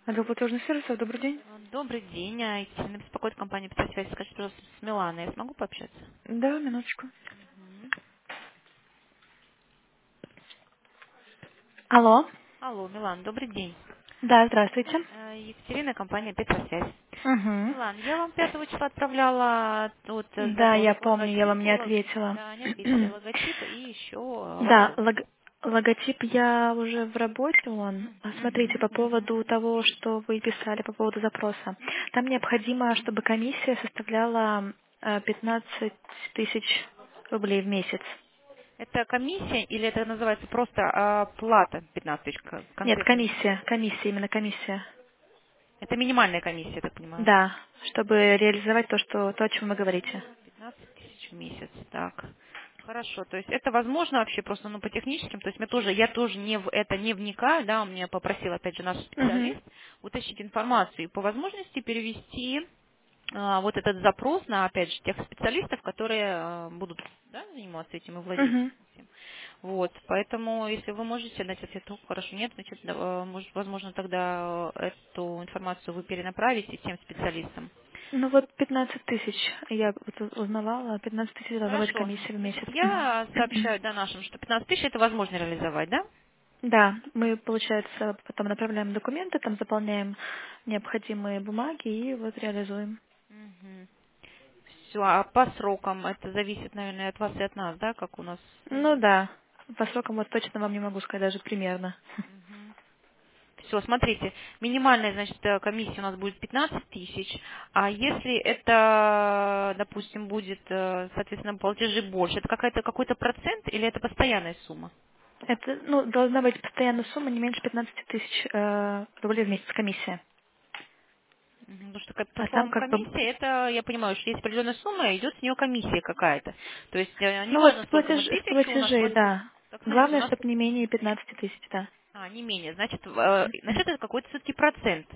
Отдел платежных сервисов, добрый день. Добрый день. Екатерина беспокоит компания «Спецсвязь». Скажите, пожалуйста, с Миланой я смогу пообщаться? Да, минуточку. Мгм. Алло. Алло, Милан, добрый день. Да, здравствуйте. Екатерина, компания «Спецсвязь». Угу. Милан, я вам 5 числа отправляла вот Да, запрос я по помню, я вам логотипу. не ответила. Да, не ответили логотип и еще Да, вопрос. логотип я уже в работе, он. Смотрите, Мгм, по мгм. поводу того, что вы писали по поводу запроса. Там необходимо, чтобы комиссия составляла 15 тысяч рублей в месяц. Это комиссия или это называется просто плата 15 тысяч Нет, конкретно? комиссия, именно комиссия. Это минимальная комиссия, я так понимаю. Да, чтобы реализовать то, о чем вы говорите. 15 тысяч в месяц, так. Хорошо, то есть это возможно вообще просто, ну, по техническим, то есть я тоже не в это не вникаю, да, у меня попросил опять же наш Угу. специалист уточнить информацию и по возможности перевести вот этот запрос на, опять же, тех специалистов, которые будут, да, заниматься этим и владеть Угу. этим. Вот, поэтому, если вы можете дать ответ, то хорошо, нет, значит, может, возможно, тогда эту информацию вы перенаправите тем специалистам. Ну вот 15 тысяч, я вот узнавала, 15 тысяч должна быть Хорошо. комиссия в Значит, месяц. я сообщаю, да, нашим, что 15 тысяч это возможно реализовать, да? Да, мы, получается, потом направляем документы, там заполняем необходимые бумаги и вот реализуем. Все, а по срокам это зависит, наверное, от вас и от нас, да, как у нас. Ну да, по срокам вот точно вам не могу сказать, даже примерно. Все, смотрите, минимальная, значит, комиссия у нас будет 15 тысяч, а если это, допустим, будет, соответственно, платежи больше, это какой-то процент или это постоянная сумма? Это, ну, должна быть постоянная сумма не меньше 15 тысяч рублей в месяц комиссия. Потому что, А там по-моему, как бы, комиссия, это, я понимаю, что есть определенная сумма, идет с нее комиссия какая-то. То есть, ну вот неважно, сколько мы, с 1000 у нас платежей, платит. да. Так, смотрите, у Главное, нас, чтобы не менее 15 тысяч, да. не менее, значит, это какой-то все-таки процент,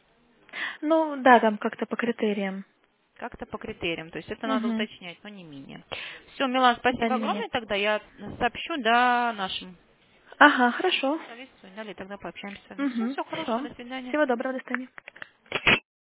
Ну да, там как-то по критериям. как-то по критериям. То есть, это надо Угу. уточнять, но не менее. Все, Милан, Да, спасибо не менее. огромное, тогда я сообщу, да, нашим Ага, хорошо. специалистам, далее тогда пообщаемся. Угу. Все хорошего, Все. до свидания. Всего доброго, до свидания.